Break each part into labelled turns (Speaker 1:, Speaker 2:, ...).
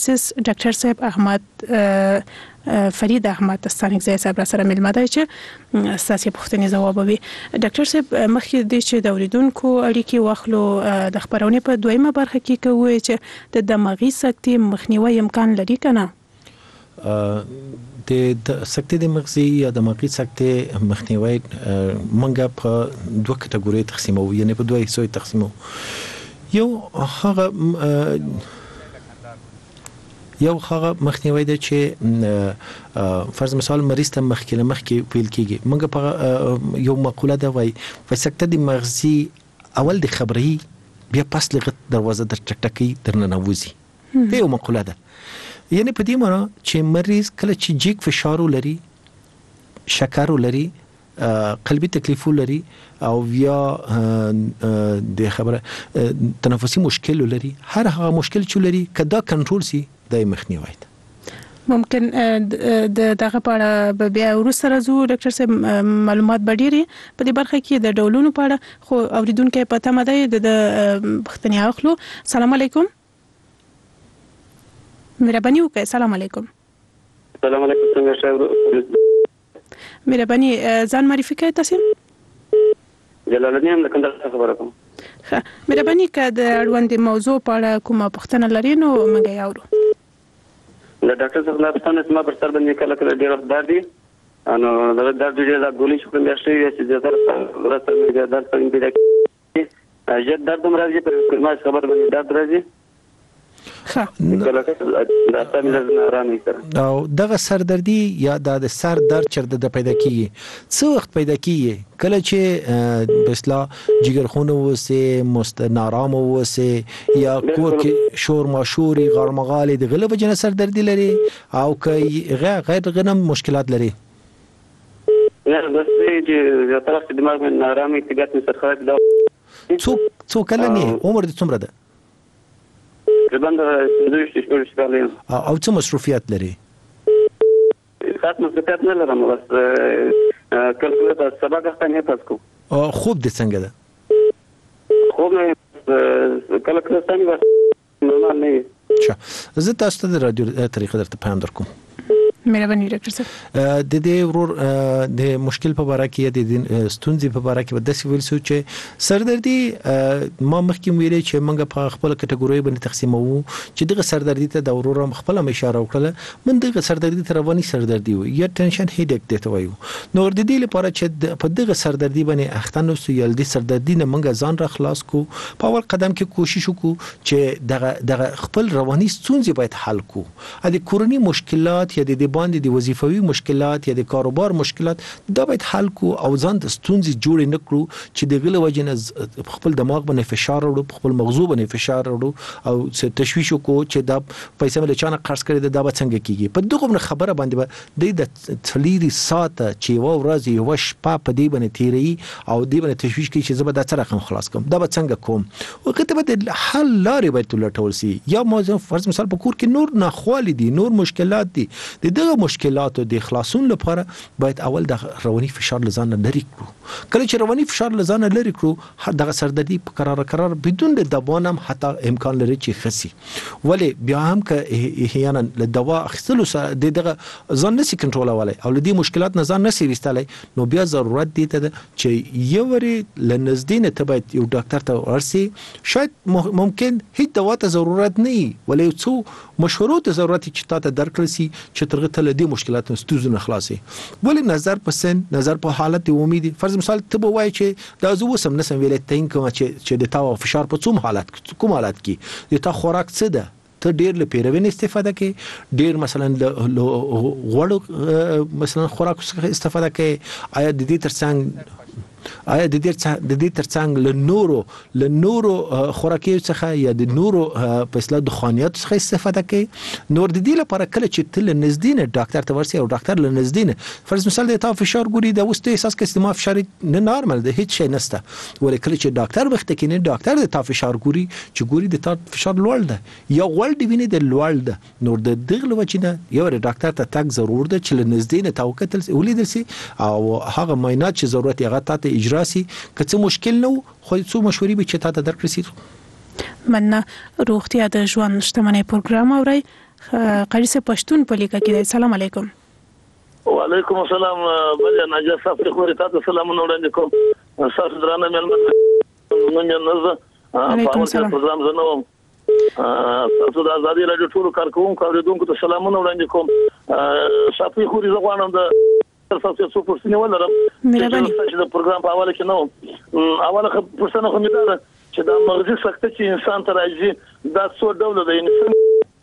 Speaker 1: ډاکټر صاحب احمد فرید احمد ستانکزی صاحب را سره ملمه دی چې ستاسو پوښتنې ځوابوي. ډاکټر صاحب مخکې د چې د اوریدونکو اړیکې واخلو د خبرونې په دویمه برخه کې کوي چې د دماغي سکتې مخنیوي امکان لري کنه؟
Speaker 2: د سکتې د مغزي یا دماغي سکتې مخنیوي منګه په دوه کټګوري تقسیمو، یعنی په دوه حصو تقسیمو. یو هغه مخنیوي دی چې فرض مثال مریض ته مخکې ویل کیږي. موږ په یو مقوله ده وای سکته د مغزي اول د خبري بیا پس لغت دروازه در ټکټکی درنه نوځي. دا یو مقوله ده، یعنی په دې معنی چې مریض کله چې جګ فشار لري، شکر لري، قلبي تکلیف لري او یا د خبره تنفسي مشکل لري، هر هغه مشکل چې لري کدا کنټرول سي د مخنیوي ده.
Speaker 1: ممکن دغه په اړه بیا ورسره زو ډاکټر صاحب معلومات بډيري په دې برخه کې د ډولونو په اړه، خو اوریدونکو په تمه دی د پښتني اخلو. السلام علیکم. مهرباني وکړئ. السلام علیکم.
Speaker 3: السلام علیکم. څنګه شاو؟
Speaker 1: مهرباني ځان معرفي کړئ. تاسو
Speaker 3: جلال الدین د کندهار خبره کوم.
Speaker 1: مهرباني کړئ د اړوند موضوع په اړه کومه پوښتنه لرئ نو موږ یې اورو.
Speaker 3: د ډاکټر صاحب نه پوښتنه ما پر سر باندې کله ډیر وخت درد دي، انو دا درد ډیر د ګولې شو کوم شي چې زیاتره ورته مې درد په دې کې جد درد مرضی پر کومه خبر باندې درد راځي.
Speaker 2: او دغه سردردي یا د سر درد چرته د پیدا کیږي څو وخت پیدا کیږي؟ کله چې بسلا جګرخونه وسه نارام وسه یا کور کې شور ماشوري غرمغالي د غلبه جن سردردي لري او که غیر غنم مشکلات لري.
Speaker 3: نه بس چې طرف دماغ من نارامي تګات من سرخات دا
Speaker 2: څو کله نه عمر د څومره ده؟ او څه مصروفیات لري؟
Speaker 3: خاص مصروفیات نه لرم، بس کله کله سبا غوښتنه نه تاسو.
Speaker 2: خوب د څنګه ده؟
Speaker 3: خوب کله کله څنګه نورمال نه.
Speaker 2: زه تاسو ته د رادیو طریقې درته پیغام درکوم.
Speaker 1: مهرباني ډاکټر صاحب.
Speaker 2: د دې ورور د مشکل په اړه کې د ستونزې په اړه کې د داسې ویل چې سردردي ما مخکې ویلې چې موږ په خپل کټګوري باندې تقسیمو چې دغه سردردي ته د ورور خپل اشاره وکړه. من دغه سردردي ته رواني سردردي وي یا ټنشن هیډیک دته وایو. نو د دې لپاره چې په دغه سردردي باندې اختنو سو د سردردي نه موږ ځان را خلاص کو. په اول قدم کې کوشش وکړو چې دغه خپل رواني ستونزې باید حل کو. د کورنۍ مشکلات یا د باندې د وظیفوي مشکلات یا د کاروبار مشکلات دا باید حل کو او ځان د ستونزې جوړ نه کړو چې د غله وجنه خپل دماغ باندې فشار وړو، خپل مغزو باندې فشار وړو او تشویش کو چې دا پیسې مل چانه خرڅ کړي دا به څنګه کیږي. په دغه خبره باندې د تليري ساته چې و ورځ یو شپه په دې باندې تیری او دې باندې تشویش کوي چې زه به دا څه رقم خلاص کوم، دا به څنګه کوم. وخت به د حل لارې باید لټول سي. یا موضوع فرض مثال په کور کې نور ناخوالي دي، نور مشکلات دي، دغه مشکلاتو د خلاصون لپاره باید اول د رواني فشار لزان لري کړو. کله چې رواني فشار لزان لري کړو دغه سردردي په قرار بدون د دبانم حتی امکان لري چې خسي. ولی بیا هم که احیانا له دوا اخیستلو سره دغه ځان نسی کنټرولولای او له دې مشکلات نه ځان نسی وستلای، نو بیا ضرورت دی ته چې یو وری لنزدین ته باید یو ډاکټر ته ورسي. شاید ممکن هیڅ دوا ته ضرورت نه وي، ولی څو مشورو ته ضرورت چې تاسو درکړئ سي چې ترغه ته دې مشکلات ستونزې نه خلاصي. ولی نظر په سن، نظر په حالت امید، فرض مثال ته وایي چې دا زه وسم نسم ویلې تین کوم چې د تا فشار په کوم حالت کې د تا خوراک څه ده، ته ډیر له پیروین استفاده کې، ډیر مثلا غوړ مثلا خوراک استفاده کې، آیا د دې ترڅنګ آیا د دې ترڅنګ له نورو خوراکي څخه یا د نورو په اصطلاح د خوانیات څخه استفاده کوي. نور د دې لپاره کله چې تل نزدینه ډاکټر ته ورسي او ډاکټر له نزدینه فرض مثال د تا فشار ګوري د وسته احساس کوي چې ما فشار نه نارمل ده، هیڅ شي نشته، ولې کله چې ډاکټر وخت کې نه ډاکټر د تا فشار ګوري چې ګوري د تا فشار لوړ ده یا غوړ دی ویني د لوړ ده، نور د دغه وجنه یو ډاکټر ته تک ضرور ده چې له نزدینه توکتل ولیدل سي او هغه معاینات چې ضرورت یې غته اجرا سي. که څه مشکل نو خو څو مشورې به چې تاسو درکړئ.
Speaker 1: مننه. روغتیا د ژوند شتمنۍ پروګرام اورئ. قاری صاحب پښتون په لیکه کې السلام علیکم.
Speaker 4: وعلیکم السلام. بل ناجا صاحب خوري تاسو سلام وړاندې کوم. تاسو درانه مېلمه نن نن په اول پروګرام زنوم تاسو د ازادي رادیو ټول کارکونکو اوریدونکو ته سلامونه وړاندې کوم. صافي خوري زغوانم د تاسو څو پرسنه ولرم چې د پروګرام په اول کې نو اوله پرسنه خو مې ده چې د مغزي سکته چې انسان ته راځي دا څو ډول د انسان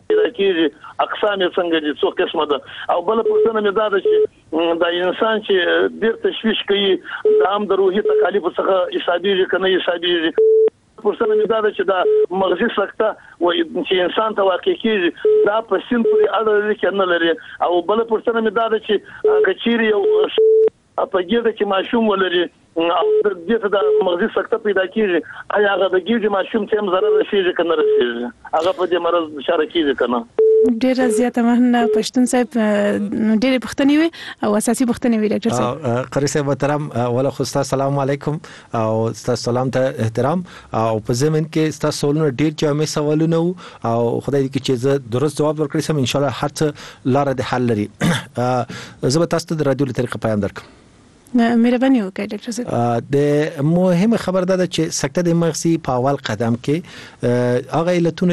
Speaker 4: کېږي اقسام څنګه دي څو قسمه ده او بل پرسنه مې ده چې د انسان چې ډیر تشویش کوي د عام د روحي تکالیف څخه حسابيږي کنه حسابيږي پرسنه مې ده چې دا مغزي سکته و چې انسان ته واقع کېږي دا په سین پورې اړه لري لري او بل پرسنه مې ده چې کچيري یو په ګیده کې ماشوم ولري او د دې د مغزي سکته پیدا کیږي آیا هغه د ګیډې ماشوم ته هم ضرر رسیږي کنه رسیږي هغه په دې مرض اشاره کیږي کنه.
Speaker 1: ډیر زیاته مننه پښتون صاحب ډیر پښتني وي او اساسي پښتني وي ډاکټر صاحب.
Speaker 2: قاری صاحب محترم ولا خو تاسو السلام علیکم او تاسو سلام ته احترام او په زمين کې تاسو سوالونه ډیر جامع سوالونه او خدای دې چې زه درست جواب ورکړم ان شاء الله هر لار د حل لري. زه به تاسو د رادیو لپاره پیغام درکم.
Speaker 1: مهرباني وکړئ ډاکټر صاحب.
Speaker 2: د مهمه خبر ده چې سکته د مغزي په اول قدم کې هغه علتونه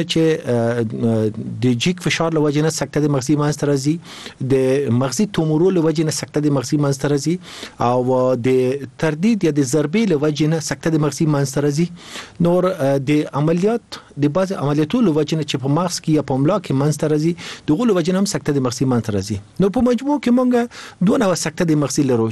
Speaker 2: چې د جیک فشار له وجې نه سکته د مغزي منځ ته راځي د مغزي تومورو له وجې نه سکته د مغزي منځ ته راځي او د تردید یا د ضربې له وجې نه سکته د مغزي منځ ته راځي. نور د عملیات د بعض عملیاتو له وجې نه چې په مغز کې یا په ملا کې منځ ته راځي دغه له وجې نه هم سکته د مغزي منځ ته راځي. نو په مجموع کې مونږ دوه نوع سکته د مغزي لرو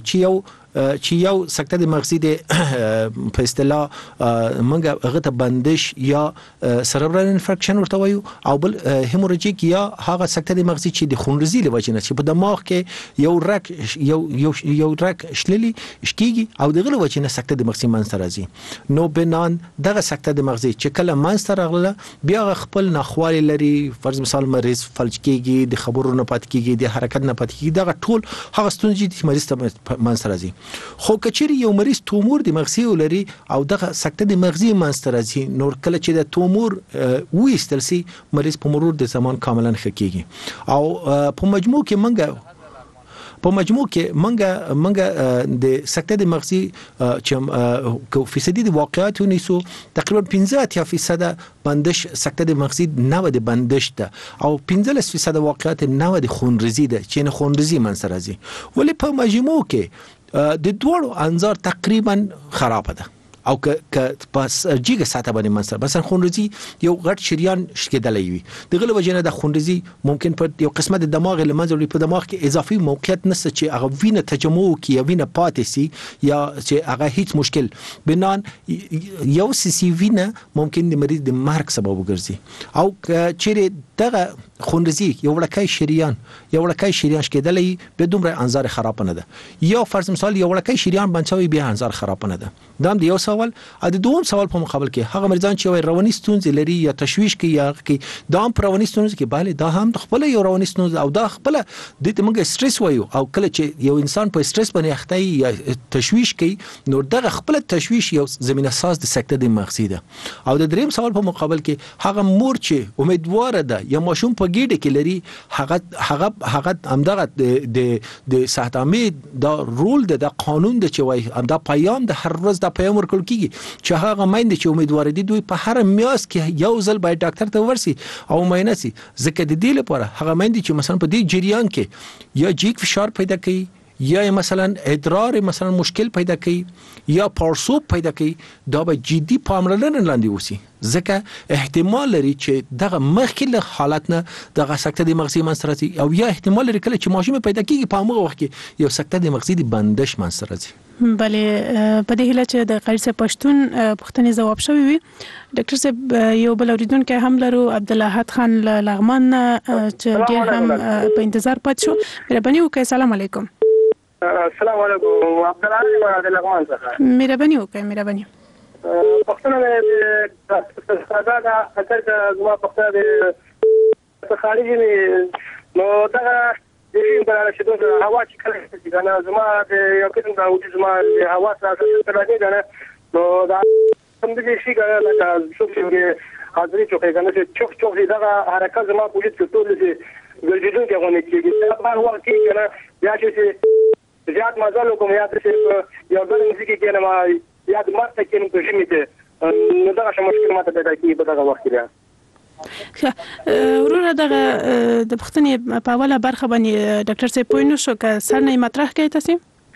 Speaker 2: چې یو سکته د مغزي د په اصطلاح منګه هغه ته بندش یا سربرال انفارکشن ورته وایو او بل هیموراجیک یا هغه سکته د مغزي چې د خونریزي له وجې نه چې په دماغ کې یو رک شللی شکیږي او دغه له وجې نه سکته د مغزي منځ ته راځي. نو بنان دغه سکته د مغزي چې کله منځ ته راغله بیا خپل ناخوالي لري فرض مثال مریض فلج کیږي د خبرو نه پات کیږي د حرکت نه پات کیږي دغه ټول هغه ستونزې د مریض ته منځ ته راځي. خو کچېری یو مریض تومور د مغزي ولري او دغه سکته د مغزي منځ ته راځي نور کله چې د تومور وېستل سي مریض په مرور د زمان کاملا ښه کیږي او په مجموع کې منګه د سکته د مغزي چې فیصدي د واقعیت ونیسو تقریبا 15% بندش سکته د مغزي نه د بندش ده او 15% واقعیت نه د خونریزي ده چې نه خونریزي منځ راځي ولی په مجموع کې د دوړو انظار تقریبا خراب ده او که پس جیګه ساته باندې منځ مثلا خونریزي یو غټ شریان شکېدلې وي دغه وجه نه د خونریزي ممکن په یو قسمه د دماغ لمنځ په دماغ کې اضافي موقعیت نشته چې هغه وینه تجمع کی یا وینه پاتې سي یا چې هغه هیڅ مشکل بنان یو سي وینه ممکن د مریض د مرګ سبب وګرځي او چې دغه خونریزي یو وړکای شریان شکېدلې به دومره انظار خراب نه ده یا فرض مثال یو وړکای شریان بنچوي به انظار خراب نه ده. دا هم یو سوال ا د دوم سوال په مقابل کې هغه مریضان چې رواني ستونزې لري یا تشویش کوي یا کې دا هم رواني ستونزې کې bale دا هم خپل یو رواني ستونزه او دا خپل د موږ سټرس وایو او کله چې یو انسان په سټرس باندې اخته یا تشویش کوي نو دغه خپل تشویش یو زمينه اساس د سکته د مغزي ده. او د دریم سوال په مقابل کې هغه مور چې امیدوار ده یا ماشوم په ګیډه کې لري هغه همدغه د صحت امید دا رول ده د قانون ده چې وایي همدا پیام د هر ورځ د پیام ورکول کیږي چې هغه مایند چې امیدوار دي دوی په هر میاس کې یو ځل باید ډاکټر ته ورسي او معاینه سي ځکه د دې لپاره هغه مایند چې مثلا په دې جریان کې یا جیک فشار پیدا کوي یا مثلا ادرار مثلا مشکل پیدا کوي یا پارسوب پیدا کوي دا به جدي پاملرنه لاندې وسی ځکه احتمال لري چې دغه مخکله حالت نه دغه سکته د مغزي منځ راځي او یا احتمال لري کله چې ماشوم پیدا کیږي په هغه وخت کې یو سکته د مغزي د بندش منځ راځي.
Speaker 1: بله په دې هله چې د قاری صاحب پښتون پښتني جواب شوی وي ډاکټر صاحب یو بل اوریدونکو هم لرو عبدالله خان لغمان چې ډیر هم په انتظار پات شو. مهرباني وکړئ. السلام علیکم.
Speaker 5: السلام علیکم. عبدالله د لغمان څخه.
Speaker 1: مهرباني وکړئ.
Speaker 5: پښتنه د ساده د اثر د زما پښتنه د خارجي نو دا د شي په اړه چې د هوا چې کله چې کنه زما د یو قسم د وجود زما د هوا سره څه تر دې کنه نو دا هم دې شي کنه لکه څو چې حاضرې چوکۍ کنه چې چوک چوک دا حرکت زما په وجود کې ټول دي ګرځېدون کې غونې کېږي دا په وخت کې کنه یا چې زیات مزل کوم یا چې یو بل موسیقي کې نه ما یا د مرته کې نو ژمې ته نو دا څه مشکل ماته پیدا کیږي په دغه وخت کې
Speaker 1: ورور دغه د پښتنې په اوله برخه باندې ډاکټر صاحب پوه نه شو که سر نه مطرح کوي تاسو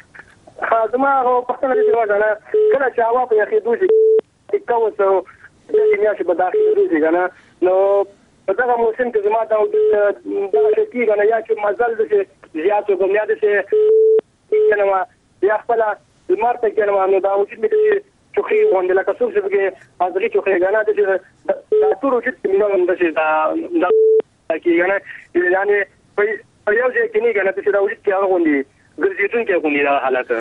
Speaker 5: زما پښتنه دې وځنه کله چې هوا په یخې دوزي کوڅه د میاشتې په داخله دوزي کنه نو په دغه موسم کې زما دا شي کنه یا چې مزل دې زیات کوم یا دې کنه یا خپل مرته کنه نو دا وجود مې چوخي باندې لکه څوک چې حاضرې چوخي کنه دې دا ټول وجود کې نو دې دا کې کنه یعنی په یو ځای کې نه کنه چې دا وجود کې هغه غوندي ګرځېدون کې غوندي دا حالت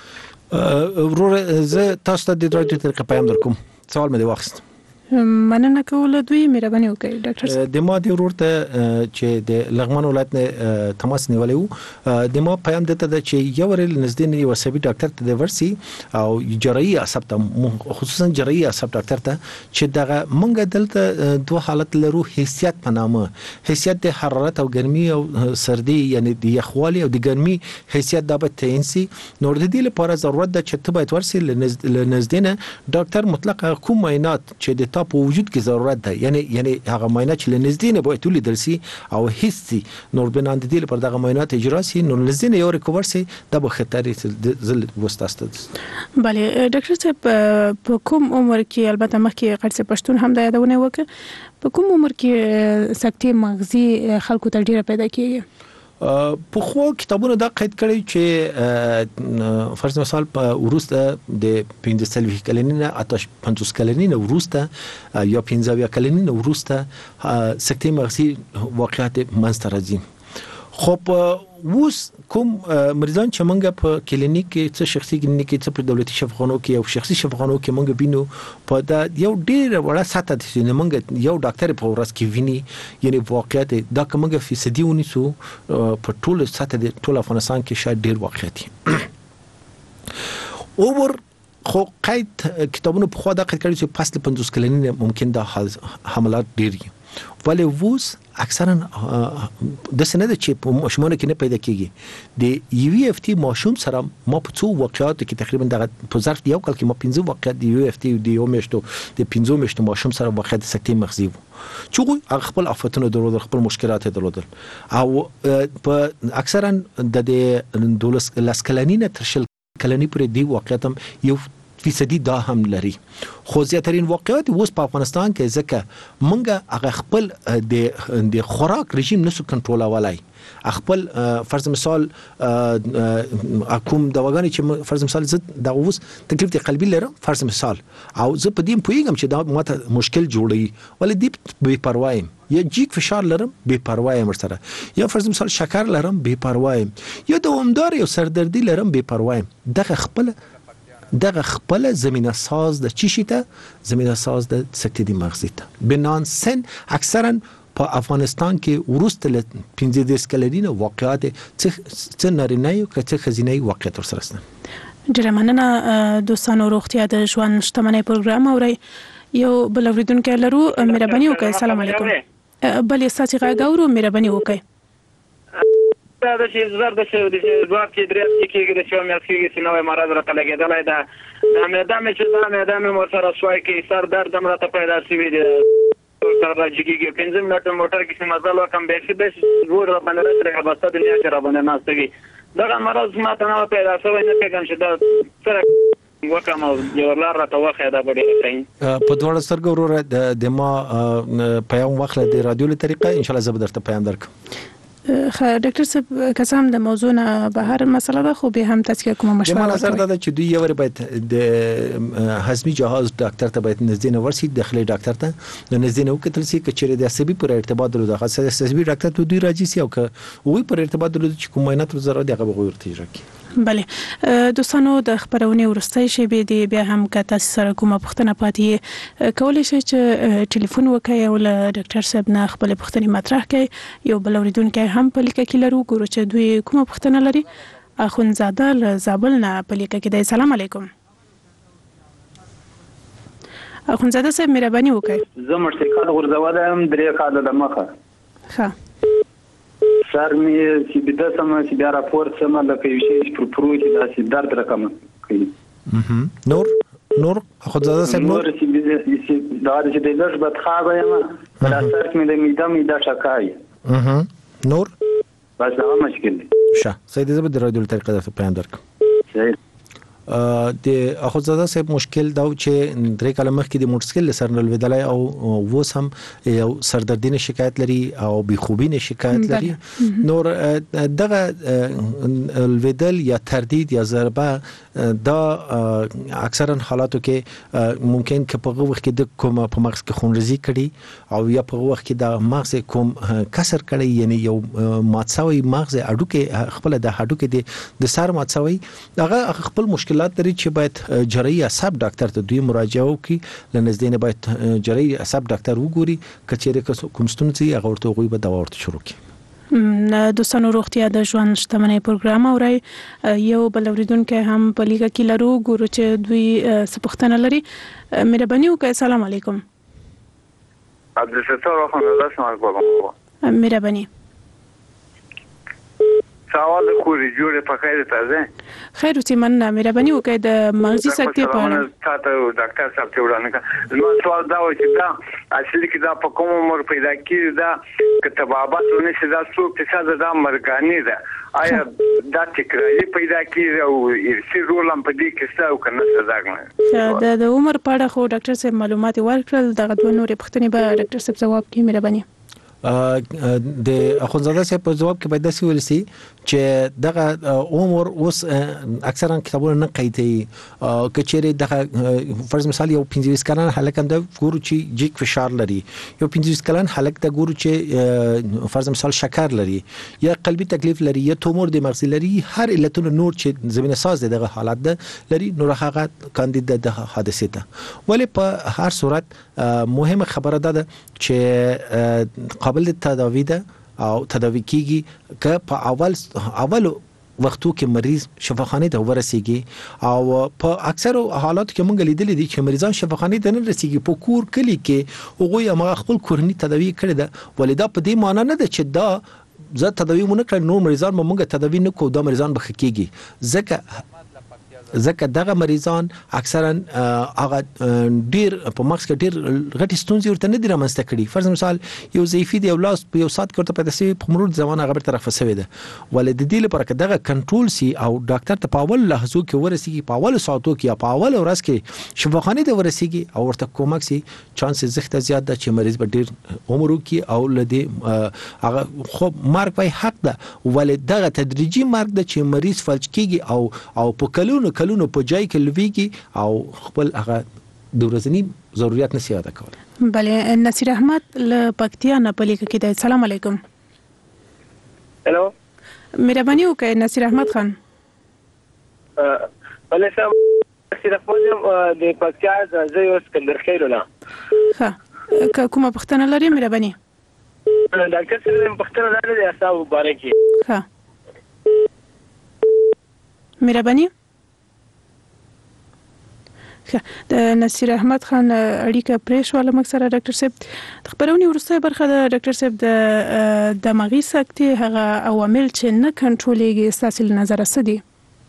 Speaker 2: ورور زه تاسو ته د رادیو طریقه پیغام درکوم سوال مې واخست
Speaker 1: مننه کوله دوی مهرباني وکړئ ډاکټر صاحب
Speaker 2: د ما د ورور ته چې د لغمان ولایت نه تماس نیولې وو د ما پیغام دته چې یو ورل نږدې نه یو سبي ډاکټر ته د ورسي او جراحي عصب ته خصوصا جراحي عصب ډاکټر ته چې دغه مونږ دلته دوه حالت لرو حیثیت په نامه حیثیت د حرارت او ګرمي او سردي یعنی د یخوالي او د ګرمي حیثیت د بتینسي نور د دې لپاره ضرورت ده چې ته باید ورسي نږدې نه ډاکټر مطلق کوم معاینات چې د په وجود کې ضرورت ده یعنی هغه معاینه چې لنږدې نه باید ولیدل شي او هیڅ نور بنان د دې لپاره دغه معاینات اجرا شي نور لږ نه یو ریکور شي د بخطر زل وستاسته
Speaker 1: بله ډاکټر صاحب په کوم عمر کې البته مخکې قرص پښتون هم د یادونه وکړه په کوم عمر کې سکتې مغزي خلکو ته ډیره پیدا کیږي
Speaker 2: په خو کتابونو دا قید کړی چې فرض مثال په وروسته د 15 کلنینه اتش 50 کلنینه وروسته یا 15 کلنینه وروسته سکتې مغزي واقعیت منځ ته راځي خو ووس کوم مریضان چې مونږ په کلینیک کې څه شخصي کلینیک کې څه په دولتي شفاخانو کې او شخصي شفاخانو کې مونږ وینو په دا یو ډیر وړه ساته دي چې مونږ یو ډاکټر په ورځ کې ویني یعنی واقعیت دا کومه فیصدي ونیسو په ټول ساته د ټول افغانستان کې شاید ډیر واقعیت اور خو قید کتابونو په خوا دا قید کړی چې پس له 50 کلنینه ممکن دا حملات ډیر ولی ووس اکثرا د سند چې په ماشومان کې نه پیدا کیږي د یو اف ټي ماشوم سره ما په څو واقعیات کې تقریبا د په ظرف یو کال کې ما 15 واقعیات د یو اف ټي د یو میاشتو د 15 میاشتو ماشوم سره واقعیت سکتې مغزي وو چې خپل افتونه درلودل خپل مشکلات درلودل او په اکثرا د دولس لسکلنینه ترشل کلنی پر دی واقعیت هم یو فیصدي دا هم لري خو زیاترین واقعیت اوس په افغانستان کې ځکه مونږ هغه خپل د خوراک رژیم نسو کنټرولولای خپل فرض مثال کوم دواګانې چې فرض مثال زه د اوس تکلیف د قلبي لرم فرض مثال او زه په دې پوهیږم چې دا ماته مشکل جوړي ولې دې بے پروايم یا جیک فشار لرم بے پروايم ورسره یا فرض مثال شکر لرم بے پروايم یا دوامدار یو سردردي لرم بے پروايم دغه خپل زمينه ساز د چشيته زمينه ساز د سکتې مغزي ته بنان سن اکثرا په افغانستان کې ورسته ل 15 کلنینه واقعات څه نارینه او څه خزینه واقعات ورسره
Speaker 1: ډیره مننه دوستانو روغتیا د ژوند شتمنۍ پروګرام اوري یو بل اوریدونکو لرو مهرباني وکړئ السلام علیکم بل استاسي غاګورو مهرباني وکړئ
Speaker 6: دا چې زړه د څه د ځواب کې درې کېږي د شوم یاد کېږي چې نوې مراد راته لګېدلای دا مې چې دا مې مور سره سوای کې سر درد هم راته پیدا شوی دی سر راځيږي 15 منټه موټر کې مزل وکم به چې ور باندې راځي بس د نه چر باندې ناستګي دا مرز ما ته نه پیدا شوی نه پیغام چې دا سره وکم یو لار راته واخې دا بډې
Speaker 2: په دوړ سترګو ورور د ما پیغام واخله د رادیو له طریقه ان شاء الله زه درته پیغام درکم
Speaker 1: ډاکټر صاحب قسم د موضوع نه بهر مسله ده خو به هم تاسو کوم مشوره
Speaker 2: د نظر ده چې دوی یو باید د هضمي جهاز ډاکټر ته باید نږدې نه ورسي داخلي ډاکټر ته نږدې نه وکتل شي چې د عصبي پر ارتباط درلوده خاصه د عصبي ډاکټر ته دوی راځي او که وی پر ارتباط درلوده چې کوم معاینات ضرورت دی هغه غوړ تیجره کی
Speaker 1: بله دوستانو د خبرونه ورستۍ شی به دی بیا هم که تاسو سره کومه پوښتنه پاتې کولای شئ چې ټلیفون وکړئ او له ډاکټر صاحب نه خپل پوښتنې مطرح کړئ یو بل اوریدونکو هم په لیکه کې لرو ګورو چې دوی کومه پوښتنه لري اخونزاده له زابل نه په لیکه کې دی سلام علیکم اخوندزاده صاحب مهرباني وکړئ.
Speaker 7: زه مرتکال غورځولم 3 کاله د مخه.
Speaker 1: ښه
Speaker 7: سر مې چې بده سم چې بیا راپور سم لکه یو شی پر پروتي داسې درد رقم کوي.
Speaker 2: نور اخوندزاده صاحب
Speaker 7: نور چې دا چې د لږ بدخوابه یم بل اثر مې د معده شکای.
Speaker 2: نور
Speaker 7: بس دا مشکل دی.
Speaker 2: ښه سید زبد رادیو طریقه د پیغام درک. د اخوندزاده صاحب مشکل دا چې 3 کاله مخکې د موټرسایکل سر نه لویدلای او ووس هم یو سردردي نه شکایت لري او بخوبي نه شکایت لري. نور دغه لویدل یا تردید یا ضربه دا اکثرا حالاتو کې ممکن که په وخت کې د کوم په مغز کې خونریزي کړي او یا په وخت کې د مغز کوم کسر کړي یعنی یو ماتساوي مغز اډوکه خپل د هډوکه د سر ماتساوي هغه خپل مشکلات لري چې باید جراحي عصب ډاکټر ته دوی مراجعه وکړي لنځدې نه باید جراحي عصب ډاکټر وګوري کچېره کوم ستونزې هغه ورته غوي به دوا ورته شروع کړي.
Speaker 1: دوستانو روغتیا د ژوند شتمنۍ پروګرام اوري یو بل اوریدونکو هم په لیګه کې لرو ګورو چې دوی سپختنه لري. مهرباني وکړئ. السلام علیکم.
Speaker 8: عبدالستار خانواده شما کوم.
Speaker 1: مهرباني.
Speaker 8: سوال خوري جوړه په خیر تازه.
Speaker 1: خیر اوسې مننه. مهرباني وکړئ د مغزي سکتې په اړه
Speaker 8: تاسو ډاکټر صاحب ته وړاندې نو سوال دا و چې دا اصلي کې دا په کوم عمر پیدا کیږي دا کتابات ونه شي دا څو فیصد دا مرګاني ده آیا دا تکراري پیدا کیږي او ارثي رول هم په دې کې څه او کنه څه ځاګنه
Speaker 1: د عمر په اړه خو ډاکټر صاحب معلومات ورکړل دغه دوه نورې پوښتنې به ډاکټر صاحب ځواب کوي. مهرباني.
Speaker 2: د اخوندزاده صاحب په جواب کې باید داسې ویل شي چې دغه عمر اوس اکثرا کتابونه نه قیدي کچېره دغه فرض مثال یو 25 کلن هلک هم د ګورو چې جیک فشار لري یو 25 کلن هلک د ګورو چې فرض مثال شکر لري یا قلبي تکلیف لري یا تومور د مغز لري هر علتونه نور چې زمينه ساز دغه حالت ده لري نور هغه کاندید د حادثه ده ولی په هر صورت مهمه خبره ده چې قابل تداوی ده او تداوی کیږي که په اول وختو کې مریض شفاخانه ته ورسیږي او په اکثر حالاتو کې مونږ لیدل دي چې مریضان شفاخانه ته نه رسیږي په کور کلی کې هغه ما خپل کورنی تداوی کړی ده ولدا په دې معنی نه ده چې دا زه تداوی مونږ کړ نو مریضان مونږ تداوی نه کو دا مریضان به خکېږي ځکه دغه مریضان اکثرا هغه ډیر په مغز کې ډیر غټي ستونزې ورته نه دي رامنځته کړي فرض مثال یو ضعیفي دی لاس په یو سات کې ورته پیدا شي په مرور زمانه هغه طرف فسوي ده ولې د دې لپاره چې دغه کنټرول سي او ډاکټر ته په اول لحظو کې ورسیږي په اول ساعتو کې یا په اول ورځ کې شفاخانه ته ورسیږي او ورته کومک سي چانس زخته زیات ده چې مریض به ډیر عمر وکړي او لدی هغه خو مرګ په حق ده ولې دغه تدریجي مرګ ده چې مریض فلج کیږي او په کلونو په جای کې لويږي او خپل هغه د ورځنی ضرورت نشي ادا کولای.
Speaker 1: بله نصیر احمد له پکتیا نه پلیک کې دی. السلام علیکم.
Speaker 5: هلو
Speaker 1: مهرباني وکړئ نصیر احمد خان.
Speaker 5: بله صاحب نصیر احمد د پکتیا زه یو اسکندر خیر ولا.
Speaker 1: ښه کومه پوښتنه لرئ مهرباني؟
Speaker 5: ډاکټر صاحب پوښتنه لري د اعصاب مبارکي.
Speaker 1: ښه مهرباني. د نصیر احمد خان اړیکه پریښواله موږ سره ډاکټر صاحب خبرونه ورسته برخه د ډاکټر صاحب د دماغي سکتې هغه عوامل چې نه کنټرولېږي ستاسو نظر څه دي؟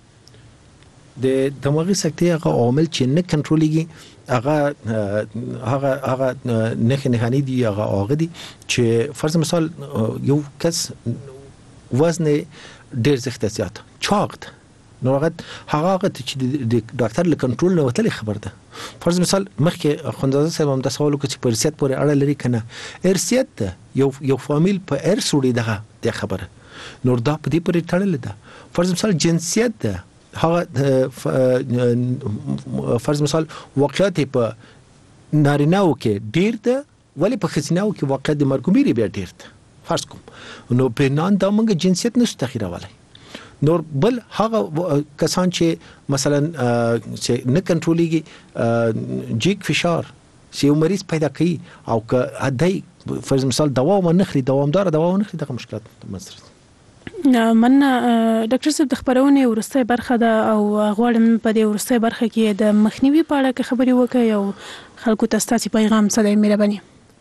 Speaker 2: د دماغي سکتې هغه عوامل چې نه کنټرولېږي هغه نه دي هغه دي چې فرض مثال یو کس وزن ډیر زیات چاق نو هغه چې د ډاکټر له کنټرول نه وتلی خبر ده فرض مثال مخکې خوندزاده صاحب هم د سوال وکړ چې په ارثیت پورې اړه لري کنه ارثیت یو فامیل په ارث وړي ده د خبره نور دا په دې پورې تړل ده فرض مثال جنسیت ده هغه فرض مثال واقعیت په نارینه‌و کې ډیر ده ولی په ښځینه‌و کې واقعیت د مرګوميري بیا ډیر ده فرض کوم نو په نن دا موږ جنسیت نشو تغییرولای نور بل هغه کسان چې مثلا چې نه کنټرولېږي جیک فشار چې یو مریض پیدا کوي او که ادای فرض مثال دوا و نه خري دوامدار دوا و نه خري دغه مشکلات مصرف
Speaker 1: من ډاکټر صاحب د خبرونه ورسته برخه ده او غواړم په دې ورسته برخه کې د مخنیوي په اړه خبرې وکړي او خلکو ته ستاسو پیغام څه دی مهرباني.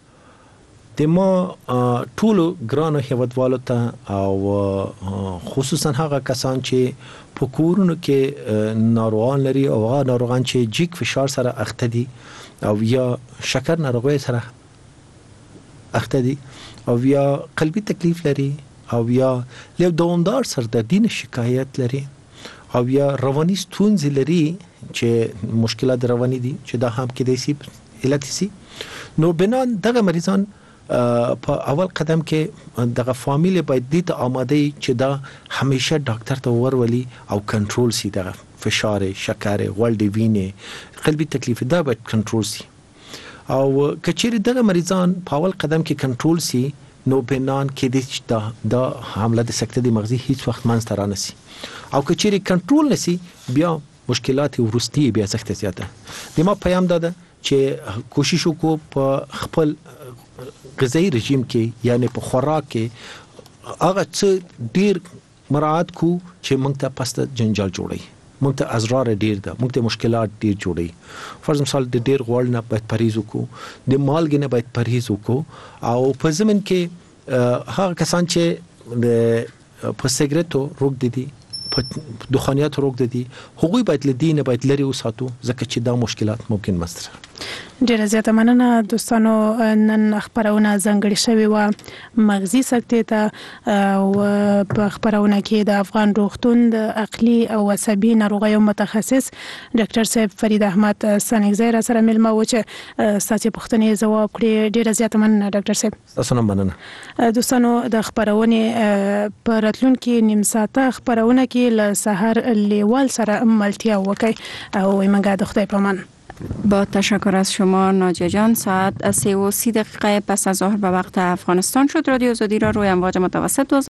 Speaker 2: د ما ټول ګرانو هیوادوالو ته او خصوصا هغه کسان چې په کورونو کې ناروغان لري او هغه ناروغان چې جګ فشار سره اخته دي او یا شکر ناروغي سره اخته دي او یا قلبي تکلیف لري او یا له دوامدار سردردي شکایت لري او یا رواني ستونزې لري چې مشکلات رواني دي چې دا هم کې دي سي علت سي نو بنان دغه مریضان په اول قدم کې دغه فامیل باید دې ته آماده چې دا همیشه ډاکټر ته ورولي او کنټرول سي دغه فشار شکر غوړ وینې قلبي تکلیف دا باید کنټرول سي او کچېری دغه مریضان په اول قدم کې کنټرول سي نو بنان کې د دا حمله د سکته مغزي هیڅ وخت منځ ته رانسي او کچېری کنټرول نسي بیا مشکلات ورستي بیا سخت زیاته. د ما پیغام ده چې کوشش وکړو په خپل غذایی رژیم کې یعنی په خوراک کې هغه څه ډیر مراعات کو چې موږ ته پسته جنجال جوړي، موږ ته ازرار ډیر ده، موږ ته مشکلات ډیر جوړي. فرض مثال د ډیر غوړ نه باید پرهیز وکړو، د مالګې نه باید پرهیز وکړو او په ځمن کې هغه کسان چې د په سیګریټو روغ دي په دخانیات روغ دي هغوی باید لدینه باید لري وساتو ځکه چې دا مشکلات ممکن مستر.
Speaker 1: ډیره زیاته مننه دوستانو. نن خبرونه ځنګړې شوې و مغزي سکتې ته او په خبرونه کې د افغان روغتون د عقلي او عصبي ناروغیو متخصص ډاکټر صاحب فرید احمد سانګزی را سره ملما و چې ستاسو پوښتنې ځواب کړي. ډیره زیاته مننه ډاکټر صاحب.
Speaker 2: تاسو هم مننه.
Speaker 1: دوستانو د خبرونه په راتلونکي نیم ساعته خبرونه کې له سحر لیوال سره ملتیا وکړي او ایمنګا د خدای پامان.
Speaker 9: با تشکر از شما ناجیه جان. ساعت 3:30 پس از ظهر به وقت افغانستان شد. رادیو آزادی را روی امواج متوسط